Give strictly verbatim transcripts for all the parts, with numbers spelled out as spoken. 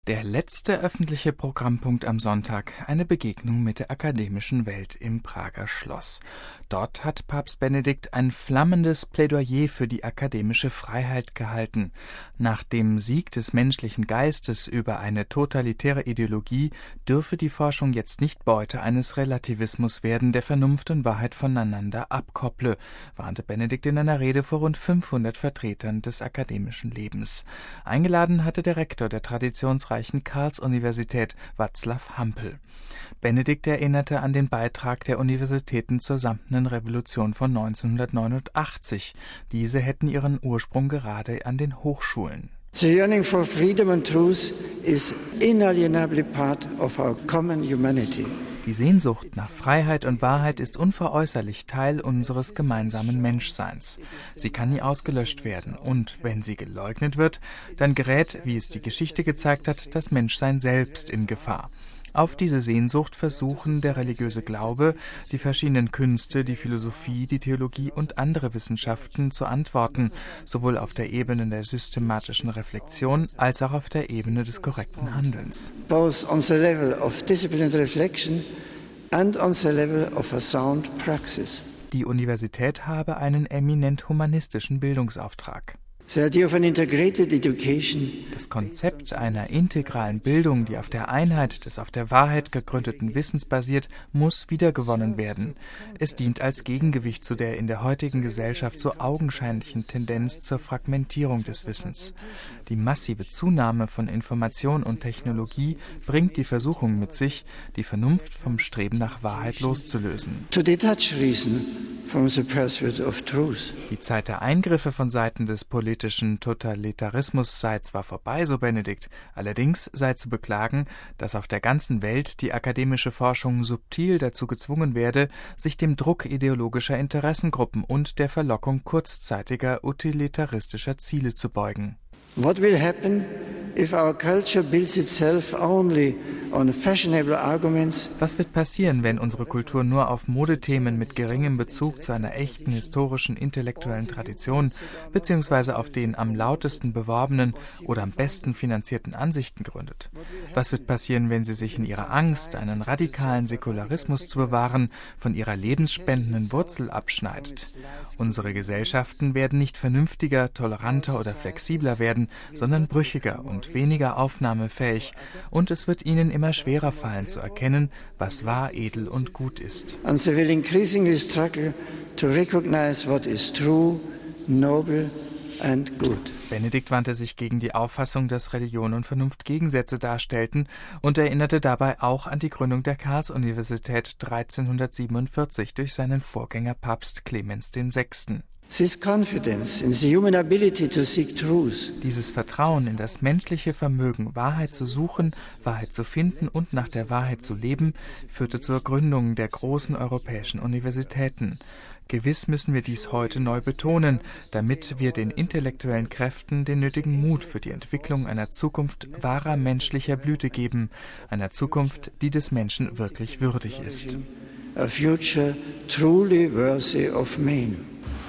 Der letzte öffentliche Programmpunkt am Sonntag, eine Begegnung mit der akademischen Welt im Prager Schloss. Dort hat Papst Benedikt ein flammendes Plädoyer für die akademische Freiheit gehalten. Nach dem Sieg des menschlichen Geistes über eine totalitäre Ideologie dürfe die Forschung jetzt nicht Beute eines Relativismus werden, der Vernunft und Wahrheit voneinander abkopple, warnte Benedikt in einer Rede vor rund fünfhundert Vertretern des akademischen Lebens. Eingeladen hatte der Rektor der traditionsreichen Karls-Universität, Václav Hampel. Benedikt erinnerte an den Beitrag der Universitäten zur Samtenen Revolution von neunzehnhundertneunundachtzig. Diese hätten ihren Ursprung gerade an den Hochschulen. The yearning for freedom and truth is inalienably part of our common humanity. Die Sehnsucht nach Freiheit und Wahrheit ist unveräußerlich Teil unseres gemeinsamen Menschseins. Sie kann nie ausgelöscht werden und, wenn sie geleugnet wird, dann gerät, wie es die Geschichte gezeigt hat, das Menschsein selbst in Gefahr. Auf diese Sehnsucht versuchen der religiöse Glaube, die verschiedenen Künste, die Philosophie, die Theologie und andere Wissenschaften zu antworten, sowohl auf der Ebene der systematischen Reflexion als auch auf der Ebene des korrekten Handelns. Both on the level of disciplined reflection and on the level of a sound praxis. Die Universität habe einen eminent humanistischen Bildungsauftrag. The idea of an integrated education. Das Konzept einer integralen Bildung, die auf der Einheit des auf der Wahrheit gegründeten Wissens basiert, muss wiedergewonnen werden. Es dient als Gegengewicht zu der in der heutigen Gesellschaft so augenscheinlichen Tendenz zur Fragmentierung des Wissens. Die massive Zunahme von Information und Technologie bringt die Versuchung mit sich, die Vernunft vom Streben nach Wahrheit loszulösen. To detach reason from the pursuit of truth. Die Zeit der Eingriffe von Seiten des politischen Totalitarismus sei zwar vorbei, so Benedikt, allerdings sei zu beklagen, dass auf der ganzen Welt die akademische Forschung subtil dazu gezwungen werde, sich dem Druck ideologischer Interessengruppen und der Verlockung kurzzeitiger utilitaristischer Ziele zu beugen. What will happen if our culture builds itself only on fashionable arguments? Was wird passieren, wenn unsere Kultur nur auf Modethemen mit geringem Bezug zu einer echten historischen intellektuellen Tradition bzw. auf den am lautesten beworbenen oder am besten finanzierten Ansichten gründet? Was wird passieren, wenn sie sich in ihrer Angst, einen radikalen Säkularismus zu bewahren, von ihrer lebensspendenden Wurzel abschneidet? Unsere Gesellschaften werden nicht vernünftiger, toleranter oder flexibler werden, sondern brüchiger und weniger aufnahmefähig, und es wird ihnen immer schwerer fallen zu erkennen, was wahr, edel und gut ist. And they will increasingly struggle to recognize what is true, noble and good. Benedikt wandte sich gegen die Auffassung, dass Religion und Vernunft Gegensätze darstellten und erinnerte dabei auch an die Gründung der Karls-Universität dreizehnhundertsiebenundvierzig durch seinen Vorgänger Papst Clemens der Sechste. This confidence in the human ability to seek truth. Dieses Vertrauen in das menschliche Vermögen, Wahrheit zu suchen, Wahrheit zu finden und nach der Wahrheit zu leben, führte zur Gründung der großen europäischen Universitäten. Gewiss müssen wir dies heute neu betonen, damit wir den intellektuellen Kräften den nötigen Mut für die Entwicklung einer Zukunft wahrer menschlicher Blüte geben, einer Zukunft, die des Menschen wirklich würdig ist. A future truly worthy of man.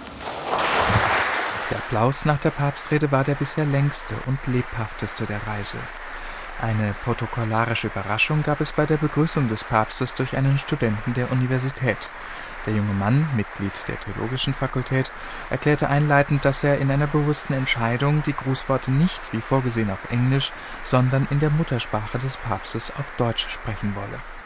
Der Applaus nach der Papstrede war der bisher längste und lebhafteste der Reise. Eine protokollarische Überraschung gab es bei der Begrüßung des Papstes durch einen Studenten der Universität. Der junge Mann, Mitglied der Theologischen Fakultät, erklärte einleitend, dass er in einer bewussten Entscheidung die Grußworte nicht, wie vorgesehen, auf Englisch, sondern in der Muttersprache des Papstes auf Deutsch sprechen wolle.